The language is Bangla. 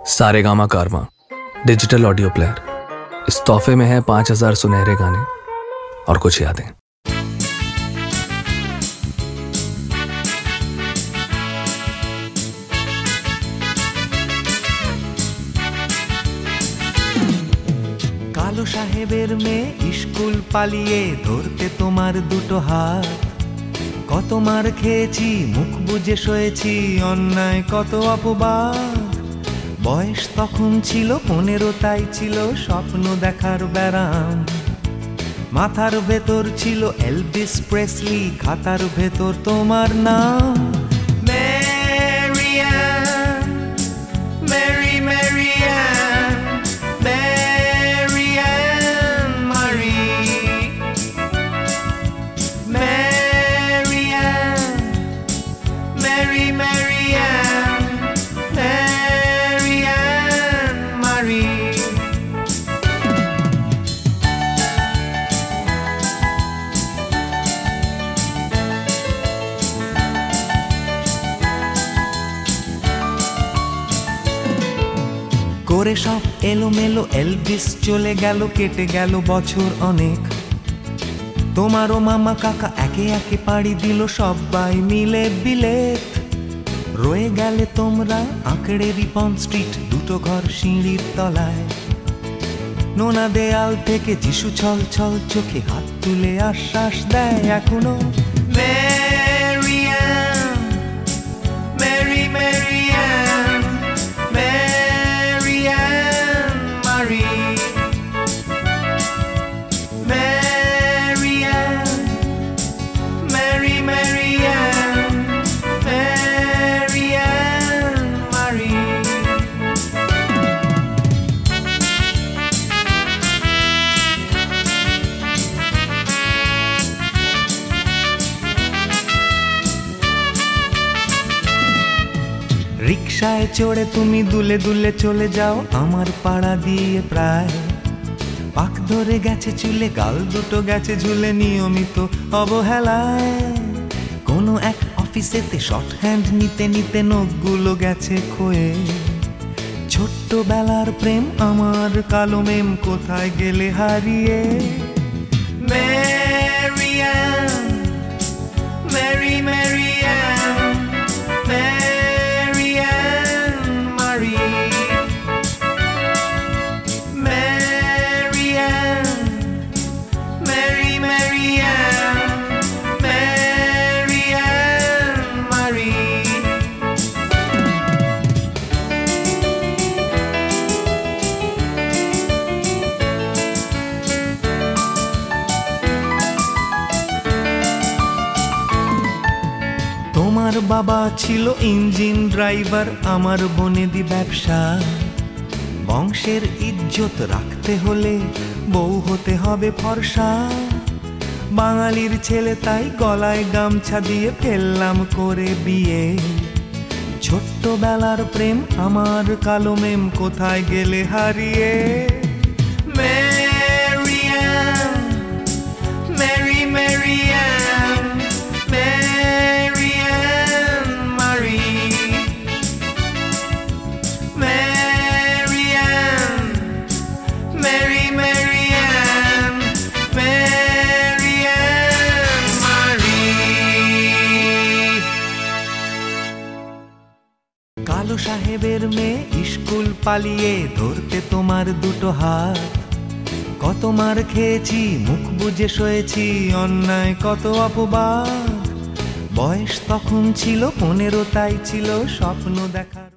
सारेगामा कारवा डिजिटल ऑडियो प्लेयर। इस तोहफे में है 5000 सुनहरे गाने और कुछ यादें। কালো সাহেবের মেয়ে স্কুল পালিয়ে ধরতে তোমার দুটো হাত। কত মার খেয়েছি, মুখ বুজে সয়েছি, অন্যায় কত অপবাদ। বয়স তখন ছিল 15, তাই ছিল স্বপ্ন দেখার ব্যারাম। মাথার ভেতর ছিল এলভিস প্রেসলি, খাতার ভেতর তোমার নাম। ম্যারিয়ান, মেরি ম্যারিয়ান, ম্যারিয়ান মারি, ম্যারিয়ান, মেরি ম্যারিয়ান, ম্যারিয়ান মারি। করে সব এলোমেলো এলভিস চলে গেল, কেটে গেল বছর অনেক। তোমারও মামা কাকা একে একে পাড়ি দিল, সবাই মিলে বিলেত। রয়ে গেলে তোমরা আঁকড়ে রিপন স্ট্রিট, দুটো ঘর সিঁড়ির তলায়। নোনা দেয়াল থেকে যিশু ছল ছল চোখে হাত তুলে আশ্বাস দেয় এখনো। ম্যারিয়ান, মেরি ম্যারিয়ান, ম্যারিয়ান মারি, ম্যারিয়ান, মেরি ম্যারিয়ান, ম্যারিয়ান মারি। রিকশায় চড়ে তুমি দুলে দুলে চলে যাও আমার পাড়া দিয়ে প্রায়। পাক ধরে গেছে চুলে, গাল দুটো গেছে ঝুলে, নিয়মিত অবহেলায়। কোনো এক অফিসেতে শর্ট হ্যান্ড নিতে নিতে নখগুলো গেছে ক্ষয়ে। ছোট্টবেলার প্রেম আমার কালো মেম, কোথায় গেলে হারিয়ে। ম্যারিয়ান, মেরি ম্যারিয়ান, ম্যারিয়ান মারি, ম্যারিয়ান, মেরি ম্যারিয়ান, ম্যারিয়ান মারি। তোমার বাবা ছিল ইঞ্জিন ড্রাইভার, আমার বনেদি ব্যবসা। বংশের ইজ্জত রাখতে হলে বউ হতে হবে ফর্সা। বাঙালির ছেলে তাই গলায় গামছা দিয়ে ফেললাম করে বিয়ে। ছোট্টবেলার প্রেম আমার কালো মেম, কোথায় গেলে হারিয়ে। ম্যারিয়ান, মেরি ম্যারিয়ান, ম্যারিয়ান মারি, ম্যারিয়ান, মেরি ম্যারিয়ান, ম্যারিয়ান মারি। কালো সাহেবের মেয়ে স্কুল পালিয়ে ধরতে তোমার দুটো হাত। কত মার খেয়েছি, মুখ বুজে সয়েছি, অন্যায় কত অপবাদ। বয়স তখন ছিল 15, তাই ছিল স্বপ্ন দেখার